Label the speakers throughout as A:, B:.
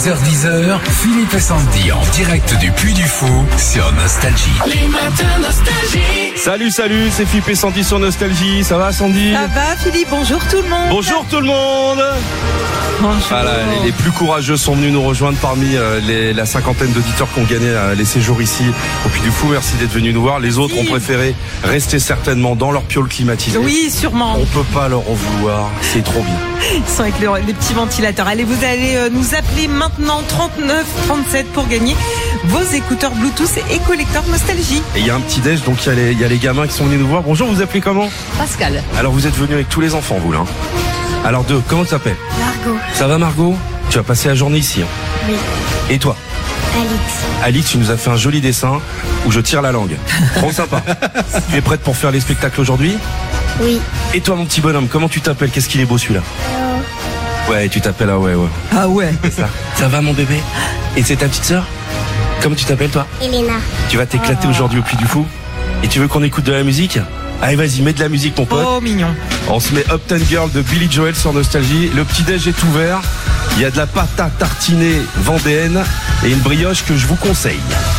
A: 6h10, Philippe et Sandy en direct du Puy du Fou sur Nostalgie. Les matins
B: Nostalgie. Salut, c'est Philippe et Sandy sur Nostalgie. Ça va, Sandy?
C: Ça va, Philippe, bonjour tout le monde.
B: Bonjour tout le monde.
C: Bonjour.
B: Voilà, les plus courageux sont venus nous rejoindre parmi la cinquantaine d'auditeurs qui ont gagné les séjours ici au Puy du Fou. Merci d'être venus nous voir. Les autres ont préféré rester certainement dans leur piole climatisée.
C: Oui, sûrement.
B: On peut pas leur en vouloir, c'est trop bien.
C: Ils sont avec les petits ventilateurs. Allez, vous allez nous appeler maintenant 39 37 pour gagner vos écouteurs Bluetooth et collecteur Nostalgie.
B: Et il y a un petit déj, donc il y a les gamins qui sont venus nous voir. Bonjour, vous appelez comment?
D: Pascal.
B: Alors vous êtes venus avec tous les enfants, vous là. Alors comment tu t'appelles?
D: Margot.
B: Ça va, Margot? Tu vas passer la journée ici, hein?
D: Oui.
B: Et toi? Alix, tu nous as fait un joli dessin où je tire la langue. Trop sympa. Tu es prête pour faire les spectacles aujourd'hui?
D: Oui.
B: Et toi, mon petit bonhomme, comment tu t'appelles? Qu'est-ce qu'il est beau celui-là? Ouais, tu t'appelles ouais.
C: Ah ouais.
B: Ça va, mon bébé? Et c'est ta petite sœur? Comment tu t'appelles, toi?
D: Elena.
B: Tu vas t'éclater aujourd'hui au Puy du Fou? Et tu veux qu'on écoute de la musique? Allez, vas-y, mets de la musique, mon pote.
C: Oh, mignon.
B: On se met Uptown Girl de Billy Joel sur Nostalgie. Le petit-déj est ouvert. Il y a de la pâte à tartiner vendéenne et une brioche que je vous conseille.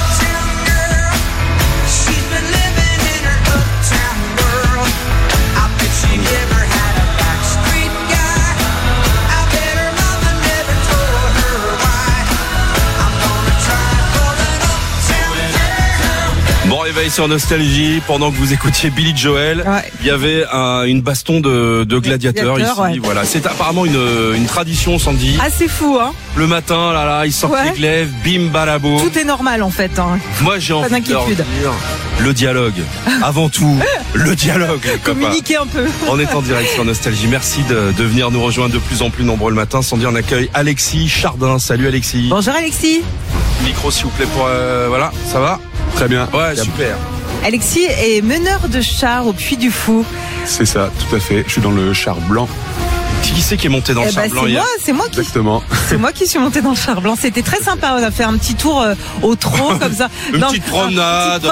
B: Bon réveil sur Nostalgie. Pendant que vous écoutiez Billy Joel, il y avait une baston de gladiateurs ici. Ouais. Voilà, c'est apparemment une tradition, Sandy.
C: Ah, c'est fou, hein.
B: Le matin, là, ils sortent les glaives, bim balabo.
C: Tout est normal en fait, hein.
B: Moi, j'ai envie de leur dire le dialogue. Avant tout, le dialogue.
C: Communiquer un peu.
B: On est en direct sur Nostalgie. Merci de venir nous rejoindre de plus en plus nombreux le matin. Sandy, on accueille Alexis Chardin. Salut Alexis.
C: Bonjour Alexis.
B: Micro s'il vous plaît pour voilà, ça va?
E: Très bien.
B: Ouais, super.
C: Alexis est meneur de char au Puy du Fou.
E: C'est ça, tout à fait. Je suis dans le char blanc.
B: Qui c'est qui est monté dans le char blanc hier?
C: C'est moi qui.
E: Exactement.
C: C'est moi qui suis monté dans le char blanc. C'était très sympa. On a fait un petit tour au trot comme ça.
B: Une petite promenade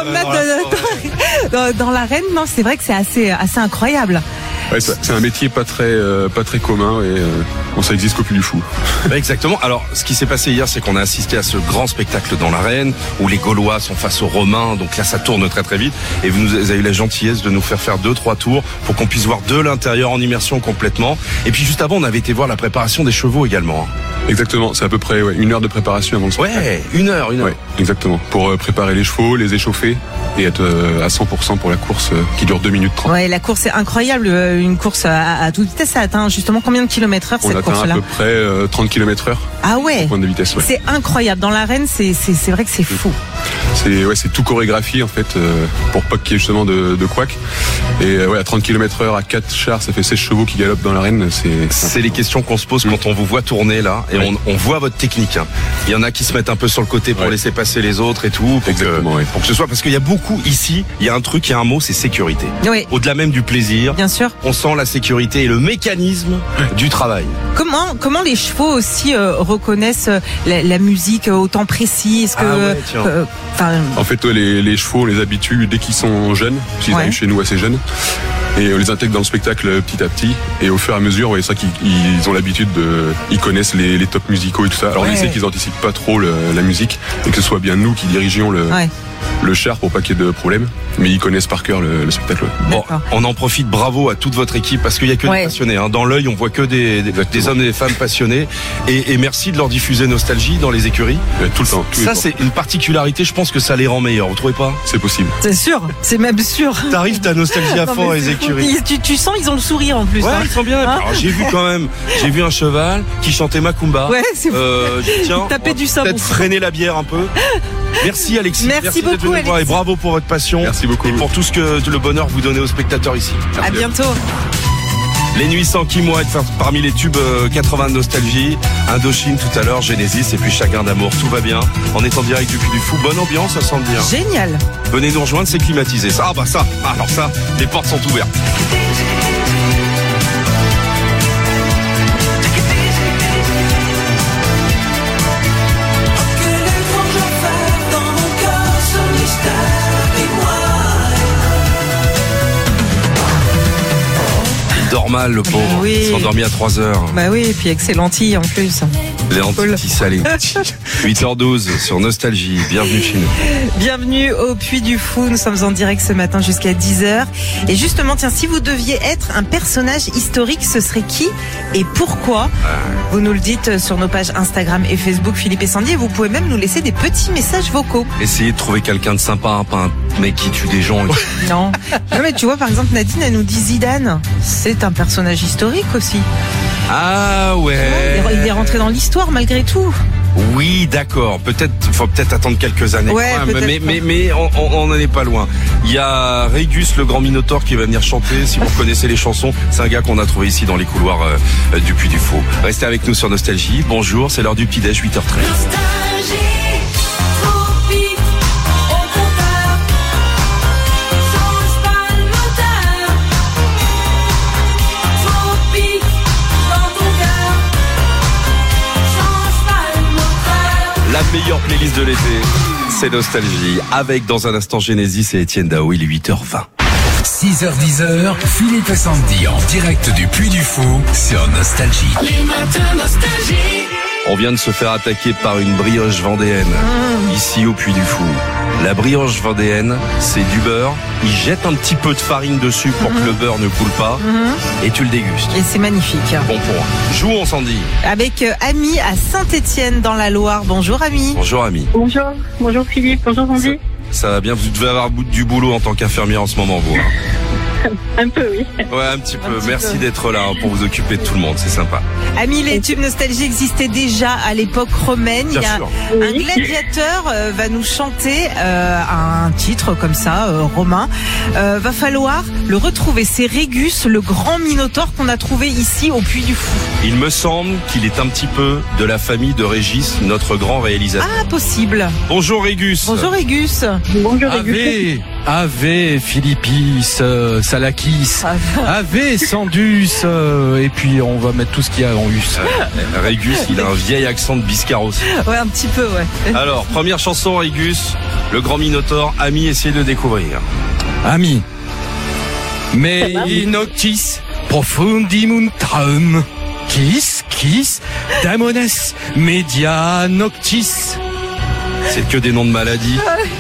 C: dans l'arène. Non, c'est vrai que c'est assez incroyable.
E: Ouais, c'est un métier pas très commun et ça existe qu'au Puy du Fou.
B: Exactement. Alors, ce qui s'est passé hier, c'est qu'on a assisté à ce grand spectacle dans l'arène où les Gaulois sont face aux Romains. Donc là, ça tourne très très vite. Et vous avez eu la gentillesse de nous faire 2-3 tours pour qu'on puisse voir de l'intérieur en immersion complètement. Et puis juste avant, on avait été voir la préparation des chevaux également.
E: Exactement. C'est à peu près 1 heure de préparation avant le spectacle.
B: Ouais, 1 heure.
E: Ouais, exactement. Pour préparer les chevaux, les échauffer et être à 100% pour la course qui dure 2 minutes 30.
C: Ouais, la course est incroyable. Une course à toute vitesse, ça atteint justement combien de kilomètres heure cette course-là?
E: On atteint à peu près 30 km/h.
C: Ah ouais.
E: Point de vitesse. Ouais.
C: C'est incroyable. Dans l'arène, c'est vrai que c'est fou.
E: C'est tout chorégraphié en fait pour pas qu'il y ait justement de couac. Et à 30 km/h à 4 chars, ça fait 16 chevaux qui galopent dans l'arène.
B: C'est les questions qu'on se pose quand on vous voit tourner là et on voit votre technique. Hein. Il y en a qui se mettent un peu sur le côté pour laisser passer les autres et tout. Pour que ce soit, parce qu'il y a beaucoup ici, il y a un truc, il y a un mot, c'est sécurité.
C: Oui.
B: Au-delà même du plaisir.
C: Bien sûr.
B: On sent la sécurité et le mécanisme du travail.
C: Comment les chevaux aussi reconnaissent la musique au temps précis? Est-ce que
E: en fait, les chevaux, on les habitue dès qu'ils sont jeunes, parce qu'ils arrivent chez nous assez jeunes. Et on les intègre dans le spectacle petit à petit. Et au fur et à mesure, c'est ça qu'ils ont l'habitude ils connaissent les tops musicaux et tout ça. Alors on essaie qu'ils anticipent pas trop la musique et que ce soit bien nous qui dirigeons le char pour pas qu'il y ait de problème. Mais ils connaissent par cœur le spectacle.
B: Bon, on en profite, bravo à toute votre équipe parce qu'il y a que des passionnés. Hein. Dans l'œil, on voit que des hommes et des femmes passionnés. Et merci de leur diffuser Nostalgie dans les écuries.
E: Tout le temps.
B: Ça, c'est une particularité. Je pense que ça les rend meilleurs. Vous trouvez pas?
E: C'est possible.
C: C'est sûr. C'est même sûr.
B: T'arrives, ta Nostalgie à fond dans les écuries.
C: Tu sens, ils ont le sourire en plus.
B: Ouais, ils sont bien. Alors, j'ai vu un cheval qui chantait Macumba.
C: Ouais, c'est
B: tiens,
C: taper du sabot.
B: Peut-être freiner la bière un peu. Merci Alexis.
C: Merci beaucoup,
B: d'être venu voir et bravo pour votre passion.
E: Merci beaucoup.
B: Et pour tout ce que le bonheur vous donnez aux spectateurs ici. Merci.
C: À bientôt.
B: Les nuits sans Kim Wilde, parmi les tubes 80 de Nostalgie, Indochine tout à l'heure, Genesis et puis Chagrin d'amour, tout va bien. On est en direct du Puy du Fou, bonne ambiance, ça sent bien.
C: Génial.
B: Venez nous rejoindre, c'est climatisé. Alors ça, les portes sont ouvertes. Il dort mal le pauvre, il s'est endormi à 3h.
C: Bah oui, et puis avec ses lentilles en plus.
B: Les antitis salés. 8h12 sur Nostalgie. Bienvenue chez nous.
C: Bienvenue au Puy du Fou. Nous sommes en direct ce matin jusqu'à 10h. Et justement, tiens, si vous deviez être un personnage historique, ce serait qui et pourquoi? Vous nous le dites sur nos pages Instagram et Facebook, Philippe et Sandy. Et vous pouvez même nous laisser des petits messages vocaux.
B: Essayez de trouver quelqu'un de sympa, pas un mec qui tue des gens.
C: Non. Non, mais tu vois, par exemple, Nadine, elle nous dit Zidane. C'est un personnage historique aussi.
B: Ah ouais.
C: Il est rentré dans l'histoire malgré tout.
B: Oui, d'accord. Faut peut-être attendre quelques années.
C: Ouais,
B: mais on n'en est pas loin. Il y a Régus, le grand Minotaure, qui va venir chanter. Si vous connaissez les chansons, c'est un gars qu'on a trouvé ici dans les couloirs du Puy du Fou. Restez avec nous sur Nostalgie. Bonjour, c'est l'heure du petit-déj, 8h13. La meilleure playlist de l'été, c'est Nostalgie. Avec dans un instant Genesis et Étienne Dao, il est 8h20.
A: 6h10, Philippe et Sandy en direct du Puy du Fou sur Nostalgie. Les matins Nostalgie.
B: On vient de se faire attaquer par une brioche vendéenne, ici au Puy du Fou. La brioche vendéenne, c'est du beurre. Ils jettent un petit peu de farine dessus pour que le beurre ne coule pas. Et tu le dégustes.
C: Et c'est magnifique.
B: Bon point. Jouons, Sandy.
C: Avec Ami à Saint-Étienne dans la Loire. Bonjour Ami.
B: Bonjour Ami.
D: Bonjour Philippe, bonjour Sandy.
B: Ça va bien, vous devez avoir du boulot en tant qu'infirmière en ce moment, vous.
D: Un peu, oui.
B: Ouais, un petit peu. Merci d'être là pour vous occuper de tout le monde, c'est sympa.
C: Ami, les tubes Nostalgie existaient déjà à l'époque romaine.
B: Bien sûr.
C: Un gladiateur va nous chanter un titre comme ça, romain. Va falloir le retrouver. C'est Régus, le grand Minotaure qu'on a trouvé ici au Puy du Fou.
B: Il me semble qu'il est un petit peu de la famille de Régis, notre grand réalisateur.
C: Ah, possible.
B: Bonjour Régus.
C: Bonjour Régus.
D: Bonjour Régus.
F: Ave Philippis, Salakis, Ave Sandus, et puis on va mettre tout ce qu'il y a en us.
B: Régus, il a un vieil accent de Biscarrosse aussi.
C: Ouais, un petit peu, ouais.
B: Alors, première chanson, Régus, le grand Minotaure. Ami, essayez de découvrir.
F: Ami, me noctis profundimum traum, quis, damones media noctis.
B: C'est que des noms de maladies.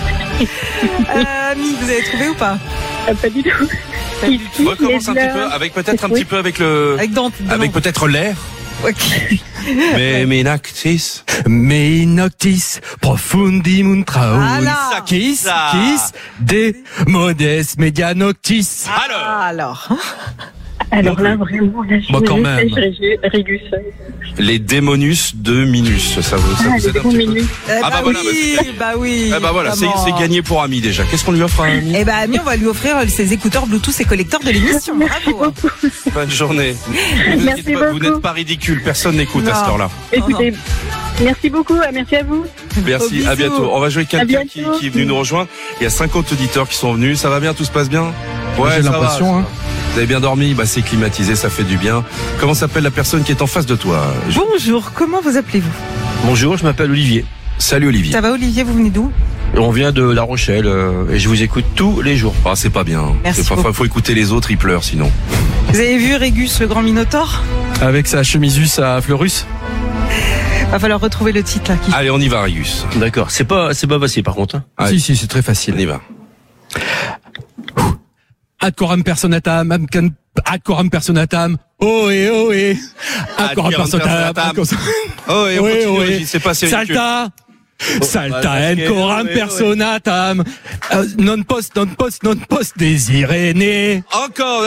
C: Ami, vous avez trouvé ou pas?
D: Pas du tout.
B: Recommence un petit peu, avec peut-être un petit peu avec peut-être l'air.
C: Ok.
B: Mais noctis.
F: Me noctis profundimum traum,
C: Voilà.
F: quis, de modes media noctis.
D: Alors là, vraiment, là, je
F: quand même.
D: Régus.
B: Les démonus de Minus, ça vous aide un petit peu.
C: Oui.
B: Voilà, c'est gagné pour Ami déjà. Qu'est-ce qu'on lui offre à Ami?
C: Eh ben, Ami, on va lui offrir ses écouteurs Bluetooth et collecteurs de l'émission. Bravo.
B: Bonne journée.
D: Merci
B: Vous n'êtes pas ridicule, personne n'écoute à cette heure-là.
D: Écoutez, merci beaucoup, merci à vous.
B: Merci, à bientôt. On va jouer quelqu'un qui est venu nous rejoindre. Il y a 50 auditeurs qui sont venus. Ça va bien, tout se passe bien? Ouais,
F: j'ai l'impression, hein.
B: Vous avez bien dormi? Bah, c'est climatisé, ça fait du bien. Comment s'appelle la personne qui est en face de toi?
C: Bonjour, comment vous appelez-vous?
G: Bonjour, je m'appelle Olivier.
B: Salut Olivier.
C: Ça va Olivier, vous venez d'où?
G: On vient de La Rochelle et je vous écoute tous les jours.
B: Ah, c'est pas bien.
C: Merci
B: Parfois, il faut écouter les autres, ils pleurent sinon.
C: Vous avez vu Régus, le grand Minotaure?
F: Avec sa chemisus à Fleurus.
C: Va falloir retrouver le titre là.
B: Allez, on y va Régus.
G: D'accord, c'est pas facile par contre. Hein.
F: Si, c'est très facile.
B: On y va.
F: Ad coram personatam, ad coram personatam, ohé, ad coram personatam,
B: Oh, et on continue, Régis, c'est pas sérieux.
F: Salta en coram personatam, non post désiré.
B: Encore,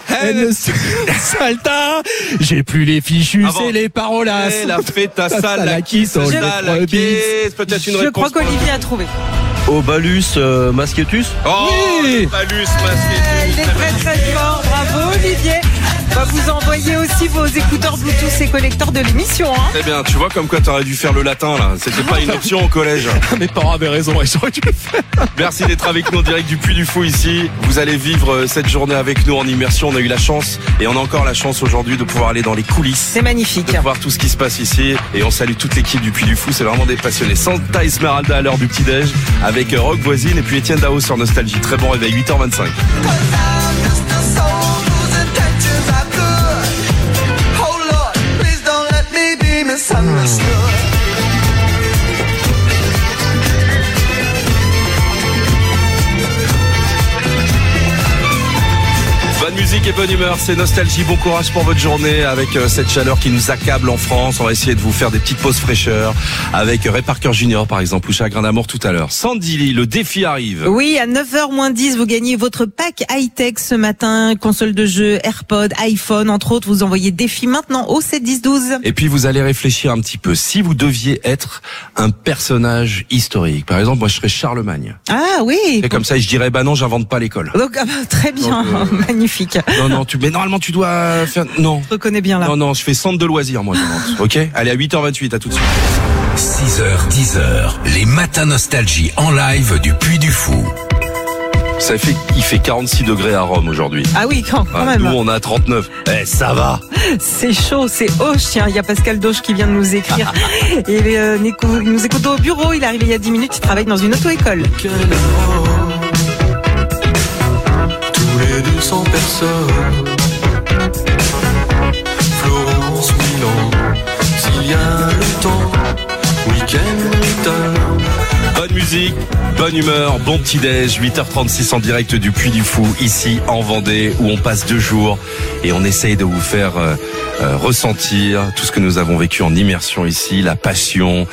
F: Salta, j'ai plus les fichus et les parolas.
B: La feta salakis, peut-être une réponse.
C: Je crois qu'Olivier a trouvé.
G: Obalus mascetus.
B: Oh,
F: oui.
B: Obalus mascetus.
C: Il est très très fort, bravo Olivier. On va vous envoyer aussi vos écouteurs Bluetooth et collecteurs de l'émission. Hein.
B: Très bien, tu vois comme quoi t'aurais dû faire le latin là. C'était pas une option au collège.
F: Mes parents avaient raison, j'aurais dû le faire.
B: Merci d'être avec nous en direct du Puy du Fou ici. Vous allez vivre cette journée avec nous en immersion. On a eu la chance et on a encore la chance aujourd'hui de pouvoir aller dans les coulisses.
C: C'est magnifique.
B: De voir tout ce qui se passe ici. Et on salue toute l'équipe du Puy du Fou. C'est vraiment des passionnés. Santa Esmeralda à l'heure du petit-déj avec Rock Voisine et puis Étienne Dao sur Nostalgie. Très bon réveil, 8h25.
H: Misunderstood.
B: bonne humeur, c'est Nostalgie. Bon courage pour votre journée avec cette chaleur qui nous accable en France. On va essayer de vous faire des petites pauses fraîcheur avec Ray Parker Jr. par exemple ou Chagrin d'amour tout à l'heure. Sandy, le défi arrive.
C: Oui, à 9h-10, vous gagnez votre pack high-tech ce matin. Console de jeu, AirPod, iPhone, entre autres. Vous envoyez défi maintenant au 7-10-12.
B: Et puis vous allez réfléchir un petit peu. Si vous deviez être un personnage historique, par exemple, moi je serais Charlemagne.
C: Ah oui.
B: Et comme ça, je dirais, bah non, j'invente pas l'école.
C: Donc, très bien,
B: donc,
C: magnifique.
B: Non, mais normalement tu dois faire, non.
C: Je reconnais bien là.
B: Non, je fais centre de loisirs, moi, j'invente. Ok? Allez, à 8h28, à tout de suite.
A: 6h, 10h, les matins Nostalgie en live du Puy du Fou.
B: Il fait 46 degrés à Rome aujourd'hui.
C: Ah oui, quand même.
B: Nous, on a 39. Ça va.
C: C'est chaud, c'est hoche. Tiens, il y a Pascal Doche qui vient de nous écrire. Il nous écoute au bureau. Il est arrivé il y a 10 minutes. Il travaille dans une auto-école.
H: Tous les 200 personnes. Florence, Milan. S'il y a le temps. Week-end return.
B: Bonne musique, bonne humeur, bon petit déj, 8h36 en direct du Puy du Fou, ici en Vendée, où on passe 2 jours et on essaye de vous faire ressentir tout ce que nous avons vécu en immersion ici, la passion,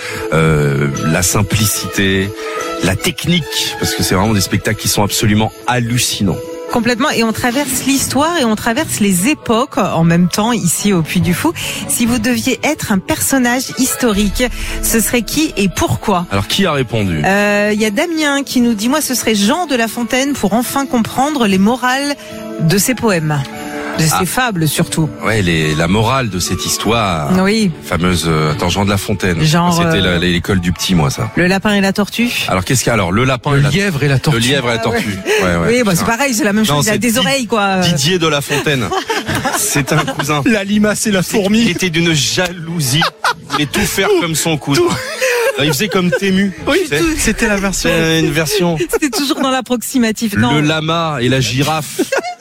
B: la simplicité, la technique, parce que c'est vraiment des spectacles qui sont absolument hallucinants.
C: Complètement, et on traverse l'histoire et on traverse les époques en même temps ici au Puy du Fou. Si vous deviez être un personnage historique, ce serait qui et pourquoi?
B: Alors qui a répondu?
C: Il y a Damien qui nous dit, moi ce serait Jean de La Fontaine pour enfin comprendre les morales de ses poèmes. De ses fables surtout.
B: Ouais, la morale de cette histoire.
C: Oui.
B: Fameuse. Jean de La Fontaine.
C: Genre.
B: C'était l'école du petit, moi, ça.
C: Le lapin et la tortue.
B: Alors qu'est-ce qu'il y a alors? Le lapin,
F: le lièvre et la tortue.
B: Le lièvre et la tortue.
C: Ouais. Oui, bah c'est pareil, c'est la même chose. Il a des oreilles, quoi.
B: Didier de La Fontaine. C'est un cousin.
F: La limace et la fourmi.
B: Il était d'une jalousie. Il voulait tout faire comme son cousin. Il faisait comme Tému.
F: Oui, c'était la version.
B: C'est une version.
C: C'était toujours dans l'approximatif.
B: Le lama et la girafe.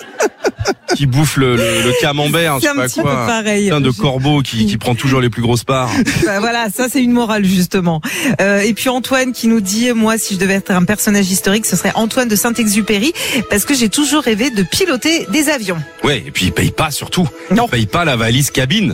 B: Qui bouffe le camembert, je sais pas
C: quoi.
B: Peu
C: pareil.
B: Plein de corbeau qui prend toujours les plus grosses parts.
C: Bah voilà, ça c'est une morale justement. Et puis Antoine qui nous dit, moi si je devais être un personnage historique, ce serait Antoine de Saint-Exupéry, parce que j'ai toujours rêvé de piloter des avions.
B: Ouais, et puis il paye pas surtout.
C: Non.
B: Il paye pas la valise cabine.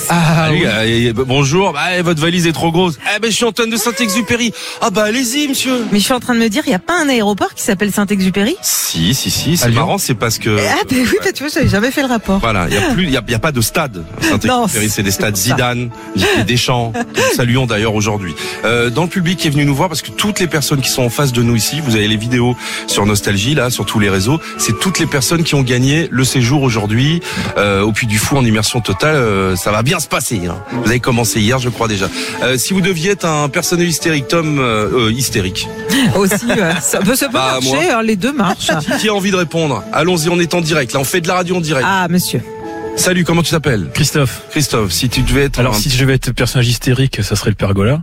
C: Oui.
B: Bonjour, votre valise est trop grosse. Je suis Antoine de Saint-Exupéry. Allez-y monsieur.
C: Mais je suis en train de me dire, il y a pas un aéroport qui s'appelle Saint-Exupéry?
B: Si, c'est marrant, c'est parce que
C: oui, tu vois, j'avais jamais fait le rapport.
B: Voilà, il y a pas de stade. Saint-Exupéry, c'est des stades Zidane, Deschamps. Nous saluons d'ailleurs aujourd'hui. Dans le public qui est venu nous voir, parce que toutes les personnes qui sont en face de nous ici, vous avez les vidéos sur Nostalgie là, sur tous les réseaux, c'est toutes les personnes qui ont gagné le séjour aujourd'hui au Puy du Fou en immersion totale. Ça va bien se passer. Hein. Vous avez commencé hier, je crois déjà. Si vous deviez être un personnage hystérique, Tom, hystérique.
C: Aussi, ça peut marcher. Les deux marchent.
B: Qui a envie de répondre? Allons-y, on est en direct. Là, on fait de la radio en direct.
C: Ah, monsieur.
B: Salut, comment tu t'appelles?
I: Christophe,
B: si tu devais être...
I: Alors, si je devais être personnage hystérique, ça serait le Pergola.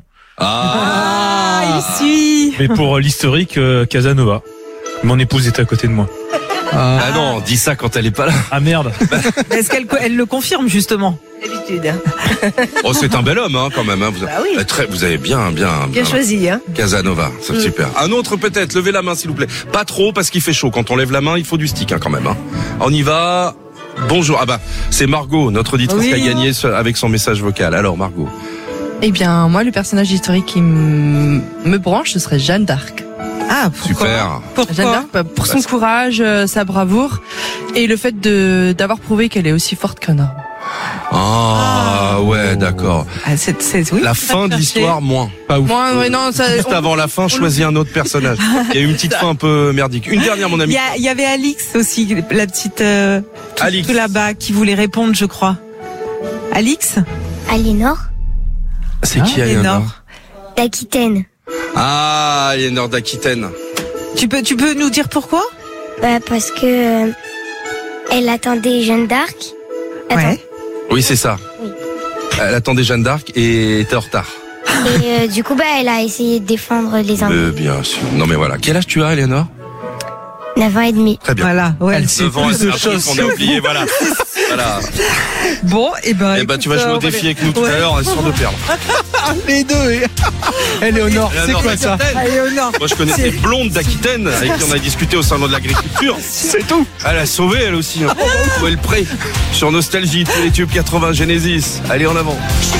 C: Ici.
I: Mais pour l'historique, Casanova. Mon épouse est à côté de moi.
B: Ah non, dis ça quand elle est pas là.
I: Ah merde.
C: Est-ce qu'elle le confirme justement?
J: D'habitude.
B: Oh, c'est un bel homme, hein, quand même. Hein. Vous avez bien
J: choisi, hein.
B: Casanova, c'est super. Un autre peut-être. Levez la main, s'il vous plaît. Pas trop, parce qu'il fait chaud. Quand on lève la main, il faut du stick, hein, quand même. Hein. On y va. Bonjour. C'est Margot, notre auditrice qui a gagné avec son message vocal. Alors, Margot.
K: Eh bien, moi, le personnage historique qui me branche, ce serait Jeanne d'Arc.
C: Ah,
B: super.
C: Pourquoi?
K: Jeanne d'Arc, pour son courage, sa bravoure, et le fait d'avoir prouvé qu'elle est aussi forte qu'un homme.
B: Ouais, d'accord.
C: Oui,
B: la fin de l'histoire, moins.
I: Pas ouf.
B: Juste avant la fin, choisis un autre personnage. Il y a eu une petite fin un peu merdique. Une dernière, mon ami.
C: Il y avait Alix aussi, la petite
B: Alix
C: tout là-bas, qui voulait répondre, je crois. Alix?
L: Aliénor.
B: C'est qui Aliénor?
L: D'Aquitaine.
B: Aliénor d'Aquitaine.
C: Tu peux nous dire pourquoi?
L: Parce que elle attendait Jeanne d'Arc.
C: Ouais.
B: Oui, c'est ça.
L: Oui.
B: Elle attendait Jeanne d'Arc et était en retard.
L: Et du coup, elle a essayé de défendre les Anglais.
B: Bien sûr. Non, mais voilà. Quel âge tu as, Aliénor?
L: 9 ans et demi.
B: Très bien.
C: Voilà, ouais.
F: Elle sait
B: Devant,
F: plus de
B: après,
F: choses.
B: on a oublié, voilà. Voilà.
C: Bon, et ben.
B: Tu vas jouer au défi avec nous tout à l'heure, on est sûr de perdre.
F: Les deux. Éléonore, c'est
B: Éléonore
F: quoi ça?
C: Allez, au nord.
B: Moi, je connais ces blondes d'Aquitaine avec qui on a discuté au salon de l'agriculture.
F: C'est tout.
B: Elle a sauvé, elle aussi. Hein. Où est le prêt? Sur Nostalgie, tous les tubes 80 Genesis. Allez, en avant.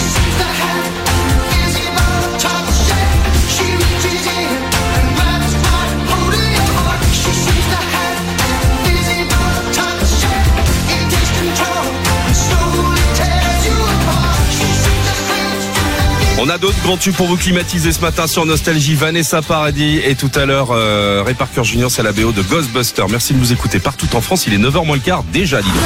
B: On a d'autres grands tubes pour vous climatiser ce matin sur Nostalgie. Vanessa Paradis et tout à l'heure Ray Parker Jr. c'est la BO de Ghostbusters. Merci de nous écouter partout en France. Il est 9h moins le quart déjà, dis donc.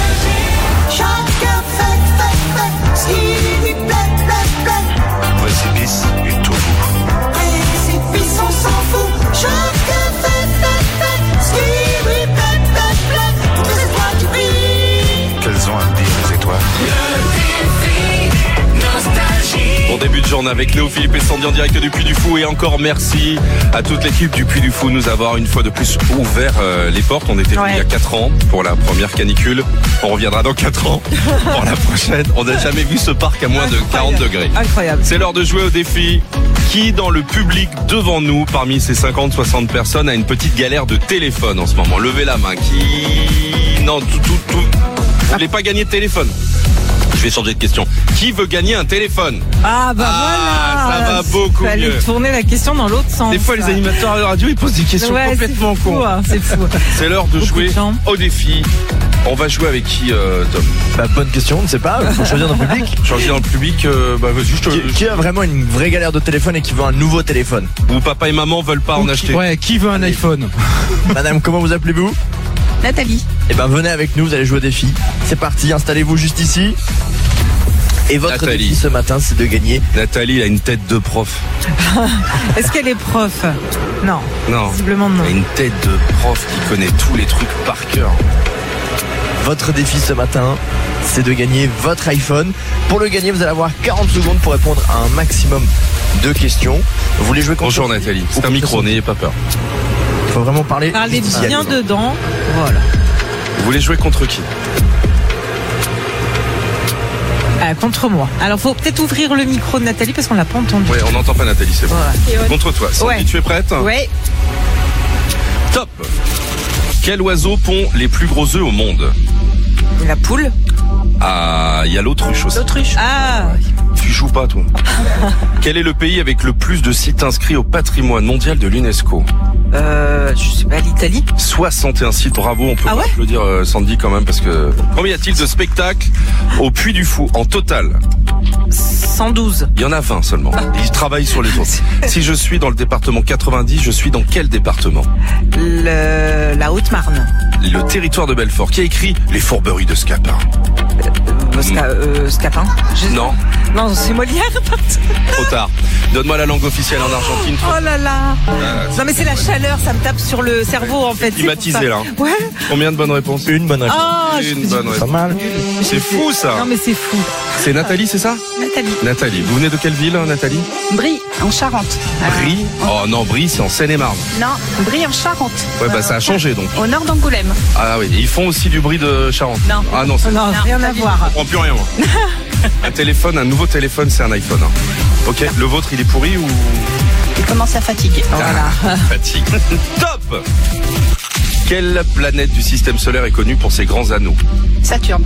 B: Précipice et tout.
J: Précipice, on s'en fout. Chacun fait, ce qui lui plaît. Toutes les étoiles qui brillent.
A: Qu'elles ont à me dire, les étoiles?
B: Bon début de journée avec Léo, Philippe et Sandy en direct du Puy du Fou. Et encore merci à toute l'équipe du Puy du Fou de nous avoir une fois de plus ouvert les portes. On était venus il y a 4 ans pour la première canicule. On reviendra dans 4 ans pour la prochaine. On n'a jamais vu ce parc à moins de 40 degrés.
C: Incroyable.
B: C'est l'heure de jouer au défi. Qui dans le public devant nous, parmi ces 50-60 personnes, a une petite galère de téléphone en ce moment? Levez la main. Qui... Non, tout. Vous voulez pas gagner de téléphone? Je vais changer de question. Qui veut gagner un téléphone?
C: Ah bah voilà.
B: Ça va beaucoup mieux.
C: Fallait tourner la question dans l'autre sens.
B: Des fois, les animateurs de radio, ils posent des questions complètement cons.
C: C'est fou.
B: C'est l'heure de jouer au défi. On va jouer avec qui, Tom?
M: Bonne question, on ne sait pas. Il faut choisir dans le public.
B: Choisir dans le public, vas-y,
M: qui a vraiment une vraie galère de téléphone et qui veut un nouveau téléphone?
B: Ou papa et maman veulent pas en acheter.
F: Ouais, qui veut un iPhone?
M: Madame, comment vous appelez-vous?
K: Nathalie.
M: Eh ben, venez avec nous, vous allez jouer au défi. C'est parti, installez-vous juste ici. Et votre
B: Nathalie.
M: défi ce matin, c'est de gagner.
B: Nathalie a une tête de prof.
C: Est-ce qu'elle est prof? Non.
B: Non.
C: Visiblement non.
B: Elle a une tête de prof qui connaît tous les trucs par cœur.
M: Votre défi ce matin, c'est de gagner votre iPhone. Pour le gagner, vous allez avoir 40 secondes pour répondre à un maximum de questions. Vous voulez jouer contre
B: Bonjour Nathalie, c'est un micro, n'ayez pas peur.
M: Il faut vraiment parler.
C: Parlez bien dedans. Voilà.
B: Vous voulez jouer contre qui?
C: Contre moi. Alors faut peut-être ouvrir le micro de Nathalie parce qu'on l'a pas entendu.
B: Ouais, on n'entend pas Nathalie, c'est bon.
C: Ouais.
B: Contre toi. Sandy, tu es prête?
C: Ouais.
B: Top. Quel oiseau pond les plus gros œufs au monde?
C: La poule.
B: Ah, il y a l'autruche aussi.
C: L'autruche. Ah.
B: Tu joues pas, toi. Quel est le pays avec le plus de sites inscrits au patrimoine mondial de l'UNESCO?
C: Je sais pas, l'Italie.
B: 61 sites, bravo, on peut pas applaudir Sandy quand même parce que... Combien y a-t-il de spectacles au Puy du Fou en total?
C: 112.
B: Il y en a 20 seulement. Ils travaillent sur les autres. Si je suis dans le département 90, je suis dans quel département?
C: La Haute-Marne.
B: Le territoire de Belfort. Qui a écrit Les Fourberies de Scapin?
C: Scapin.
B: Non.
C: Non, c'est Molière.
B: Trop tard. Donne-moi la langue officielle en Argentine.
C: Oh là là. Non mais c'est la chaleur, ça me tape sur le cerveau en fait.
B: Climatisé là.
C: Ouais.
B: Combien de bonnes réponses?
M: Une bonne réponse.
C: Oh,
B: une bonne réponse.
M: Pas mal.
B: C'est fou ça.
C: Non mais c'est fou.
B: C'est Nathalie, c'est ça?
K: Nathalie.
B: Nathalie. Vous venez de quelle ville, Nathalie?
K: Brie, en Charente.
B: Brie? Oh non, Brie, c'est en Seine-et-Marne.
K: Non, Brie en Charente.
B: Ouais, bah ça a changé donc.
K: Au nord d'Angoulême.
B: Ah oui, ils font aussi du Brie de Charente.
K: Non.
B: Ah non, c'est...
C: Non, rien à voir.
B: Je comprends plus rien moi. Un téléphone, un nouveau téléphone, c'est un iPhone. Hein. Ok, le vôtre, il est pourri ou...
K: Il commence à fatiguer.
C: Voilà.
B: Fatigue. Top. Quelle planète du système solaire est connue pour ses grands anneaux?
K: Saturne.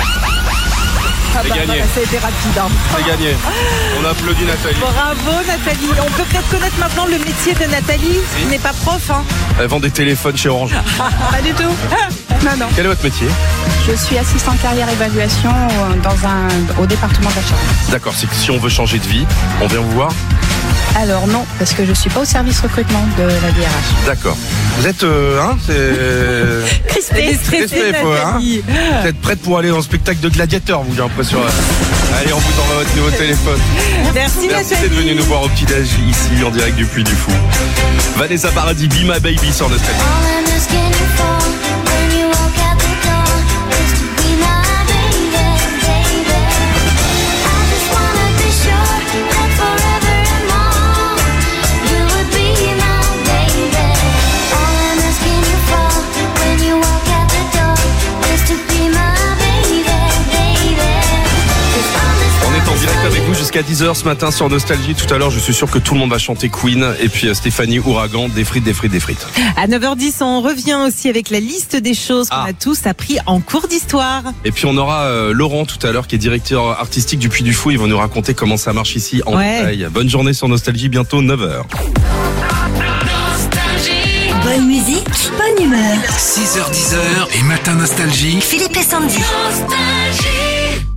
B: C'est gagné.
C: Ça a été rapide. Hein.
B: C'est gagné. On applaudit Nathalie.
C: Bravo Nathalie. On peut peut-être connaître maintenant le métier de Nathalie, qui n'est pas prof. Hein.
B: Elle vend des téléphones chez Orange.
K: Pas du tout. Non.
B: Quel est votre métier?
K: Je suis assistante carrière évaluation au département de la Charente.
B: D'accord, c'est que si on veut changer de vie, on vient vous voir?
K: Alors non, parce que je suis pas au service recrutement de la DRH.
B: D'accord. Vous êtes, c'est...
C: Crispée, stressée, Nathalie.
B: Vous êtes prête pour aller dans le spectacle de gladiateurs, vous, j'ai l'impression. Allez, on vous envoie votre nouveau téléphone.
C: Merci
B: d'être
C: Nathalie.
B: venu nous voir au petit-déj ici, en direct du Puy du Fou. Vanessa Paradis, Be My Baby sur le stade.
J: Forever and more, you would be my baby. All I'm asking you for
B: jusqu'à 10h ce matin sur Nostalgie. Tout à l'heure, je suis sûr que tout le monde va chanter Queen. Et puis Stéphanie Ouragan, des frites.
C: À 9h10, on revient aussi avec la liste des choses qu'on a tous appris en cours d'histoire.
B: Et puis on aura Laurent tout à l'heure qui est directeur artistique du Puy du Fou. Il va nous raconter comment ça marche ici en détail. Bonne journée sur Nostalgie, bientôt 9h.
J: Bonne musique, bonne humeur.
A: 6h, 10h et Matin Nostalgie.
J: Philippe et Sandy. Nostalgie.